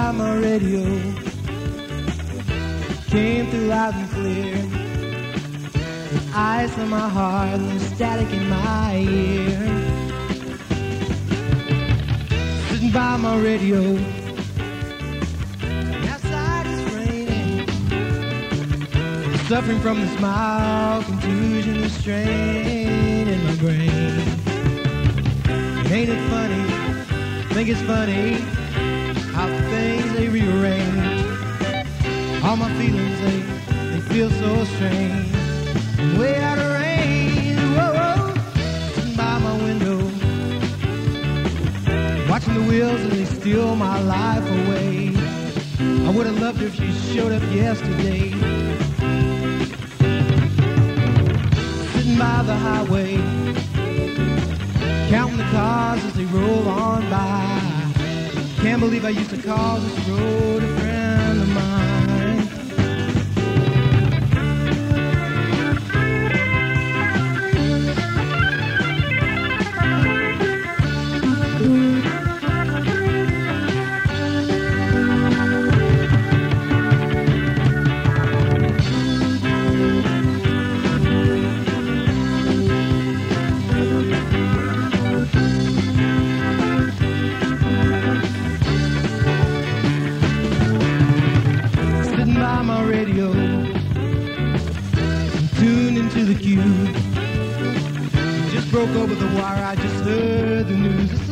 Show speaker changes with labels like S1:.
S1: by my radio, came through loud and clear. With ice on my heart and static in my ear. Sitting by my radio, outside it's raining. Suffering from this mild contusion and strain in my brain. Ain't it funny? Think it's funny how things they rearrange. All my feelings they feel so strange. I'm way out of range. Whoa, whoa. Sitting by my window, watching the wheels as they steal my life away. I would have loved her if she showed up yesterday. Sitting by the highway, counting the cars as they roll on by. Can't believe I used to call this road a friend of mine. Broke over the wire, I just heard the news.